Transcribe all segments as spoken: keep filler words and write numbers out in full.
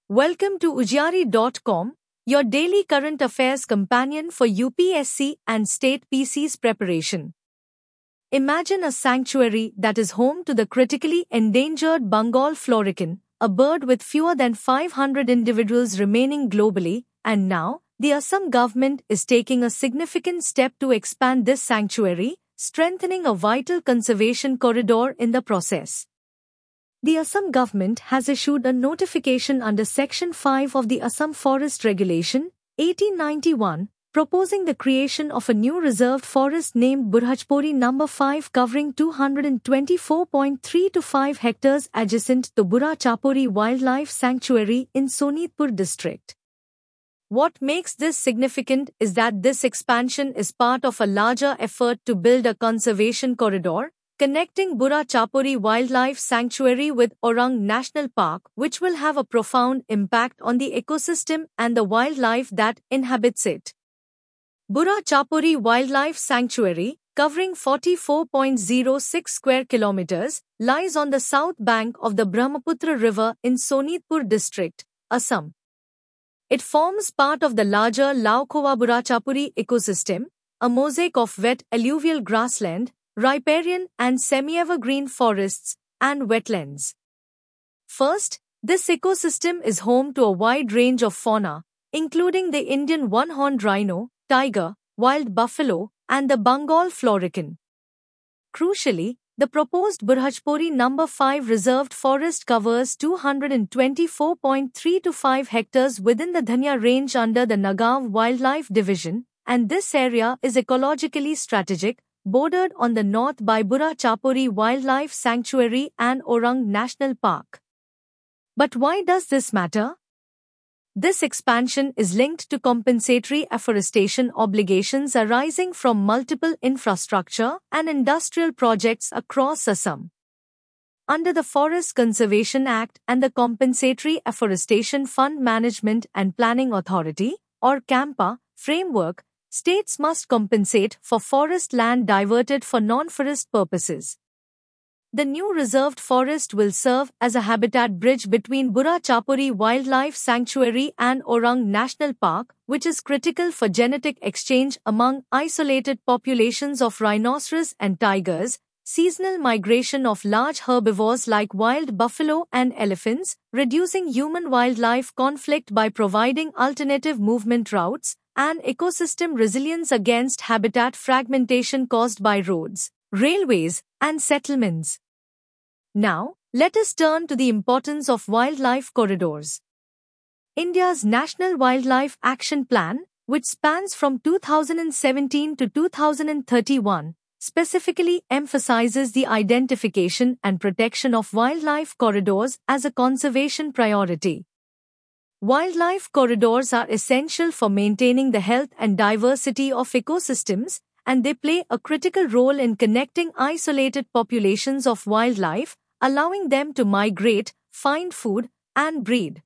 Welcome to Ujjari dot com, your daily current affairs companion for U P S C and state P C's preparation. Imagine a sanctuary that is home to the critically endangered Bengal florican, a bird with fewer than five hundred individuals remaining globally, and now, the Assam government is taking a significant step to expand this sanctuary, strengthening a vital conservation corridor in the process. The Assam government has issued a notification under Section five of the Assam Forest Regulation, eighteen ninety-one, proposing the creation of a new reserved forest named Burhajpori number five covering two hundred twenty-four point three two five hectares adjacent to Burhachapori Wildlife Sanctuary in Sonitpur district. What makes this significant is that this expansion is part of a larger effort to build a conservation corridor, connecting Burhachapori Wildlife Sanctuary with Orang National Park, which will have a profound impact on the ecosystem and the wildlife that inhabits it. Burhachapori Wildlife Sanctuary, covering forty-four point zero six square kilometers, lies on the south bank of the Brahmaputra River in Sonitpur district, Assam. It forms part of the larger Laukhova Burhachapori ecosystem, a mosaic of wet alluvial grassland, riparian and semi-evergreen forests, and wetlands. First, this ecosystem is home to a wide range of fauna, including the Indian one-horned rhino, tiger, wild buffalo, and the Bengal florican. Crucially, the proposed Burhajpori number five reserved forest covers two hundred twenty-four point three two five hectares within the Dhania range under the Nagaon Wildlife Division, and this area is ecologically strategic, bordered on the north by Burhachapori Wildlife Sanctuary and Orang National Park. But why does this matter? This expansion is linked to compensatory afforestation obligations arising from multiple infrastructure and industrial projects across Assam. Under the Forest Conservation Act and the Compensatory Afforestation Fund Management and Planning Authority, or CAMPA, framework, states must compensate for forest land diverted for non-forest purposes. The new reserved forest will serve as a habitat bridge between Burhachapori Wildlife Sanctuary and Orang National Park, which is critical for genetic exchange among isolated populations of rhinoceros and tigers, seasonal migration of large herbivores like wild buffalo and elephants, reducing human-wildlife conflict by providing alternative movement routes, and ecosystem resilience against habitat fragmentation caused by roads, railways, and settlements. Now, let us turn to the importance of wildlife corridors. India's National Wildlife Action Plan, which spans from two thousand seventeen to two thousand thirty-one, specifically emphasizes the identification and protection of wildlife corridors as a conservation priority. Wildlife corridors are essential for maintaining the health and diversity of ecosystems, and they play a critical role in connecting isolated populations of wildlife, allowing them to migrate, find food, and breed.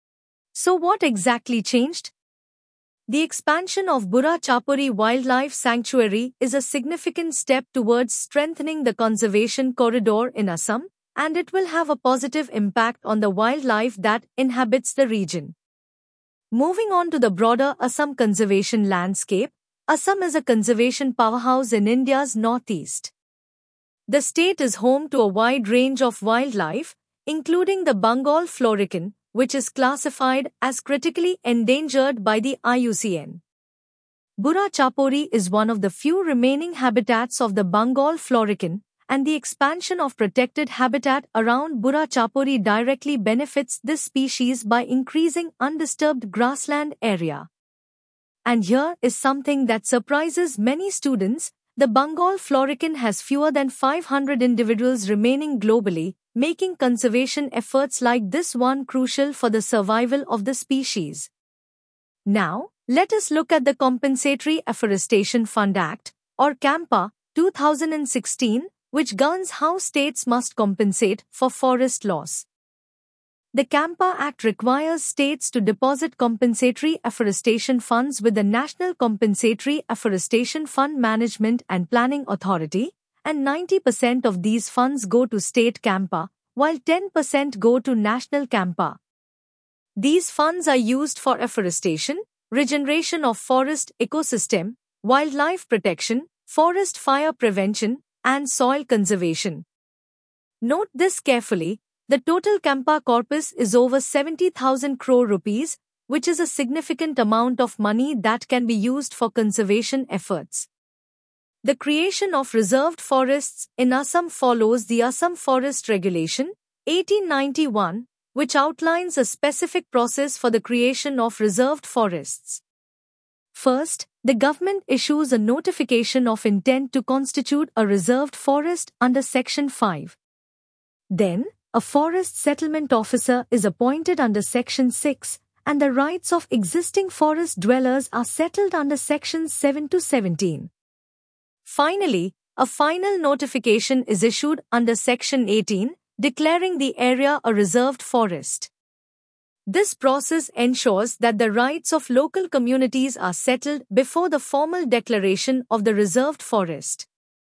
So what exactly changed? The expansion of Burhachapori Wildlife Sanctuary is a significant step towards strengthening the conservation corridor in Assam, and it will have a positive impact on the wildlife that inhabits the region. Moving on to the broader Assam conservation landscape, Assam is a conservation powerhouse in India's northeast. The state is home to a wide range of wildlife, including the Bengal florican, which is classified as critically endangered by the I U C N. Burhachapori is one of the few remaining habitats of the Bengal florican, and the expansion of protected habitat around Burhachapori directly benefits this species by increasing undisturbed grassland area. And here is something that surprises many students: the Bengal florican has fewer than five hundred individuals remaining globally, making conservation efforts like this one crucial for the survival of the species. Now, let us look at the Compensatory Afforestation Fund Act, or CAMPA, two thousand sixteen, which governs how states must compensate for forest loss. The CAMPA Act requires states to deposit compensatory afforestation funds with the National Compensatory Afforestation Fund Management and Planning Authority, and ninety percent of these funds go to state CAMPA, while ten percent go to national CAMPA. These funds are used for afforestation, regeneration of forest ecosystem, wildlife protection, forest fire prevention, and soil conservation. Note this carefully, the total Campa corpus is over seventy thousand crore rupees, which is a significant amount of money that can be used for conservation efforts. The creation of reserved forests in Assam follows the Assam Forest Regulation, eighteen ninety-one, which outlines a specific process for the creation of reserved forests. First, the government issues a notification of intent to constitute a reserved forest under Section five. Then, a forest settlement officer is appointed under Section six, and the rights of existing forest dwellers are settled under Sections seven to seventeen. Finally, a final notification is issued under Section eighteen, declaring the area a reserved forest. This process ensures that the rights of local communities are settled before the formal declaration of the reserved forest.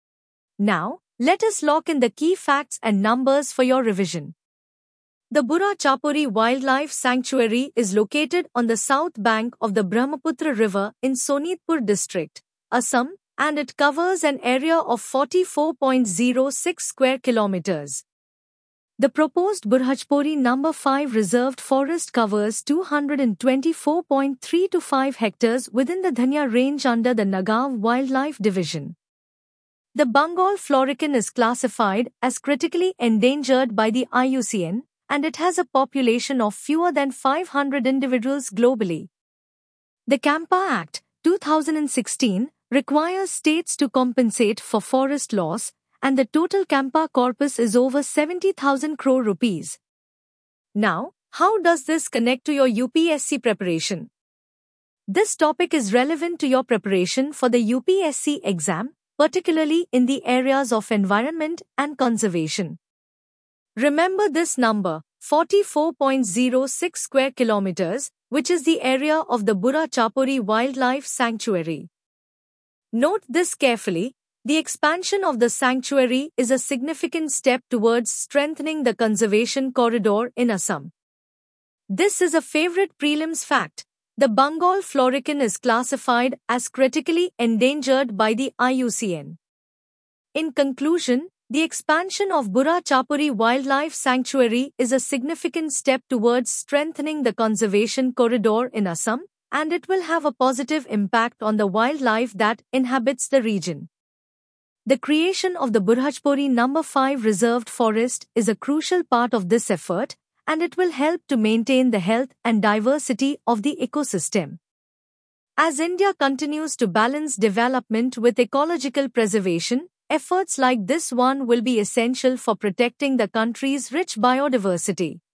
Now, let us lock in the key facts and numbers for your revision. The Burra Chapuri Wildlife Sanctuary is located on the south bank of the Brahmaputra River in Sonitpur district, Assam, and it covers an area of forty-four point zero six square kilometers. The proposed Burhachpori number five reserved forest covers two hundred twenty-four point three two five hectares within the Dhanya range under the Nagav Wildlife Division. The Bengal florican is classified as critically endangered by the I U C N, and it has a population of fewer than five hundred individuals globally. The Campa Act, two thousand sixteen, requires states to compensate for forest loss, and the total Campa corpus is over seventy thousand crore rupees. Now, how does this connect to your U P S C preparation? This topic is relevant to your preparation for the U P S C exam, particularly in the areas of environment and conservation. Remember this number, forty-four point zero six square kilometers, which is the area of the Burra Chapuri Wildlife Sanctuary. Note this carefully, the expansion of the sanctuary is a significant step towards strengthening the conservation corridor in Assam. This is a favorite prelims fact. The Bengal florican is classified as critically endangered by the I U C N. In conclusion, the expansion of Burra Chapuri Wildlife Sanctuary is a significant step towards strengthening the conservation corridor in Assam, and it will have a positive impact on the wildlife that inhabits the region. The creation of the Burhachpori number five reserved forest is a crucial part of this effort, and it will help to maintain the health and diversity of the ecosystem. As India continues to balance development with ecological preservation, efforts like this one will be essential for protecting the country's rich biodiversity.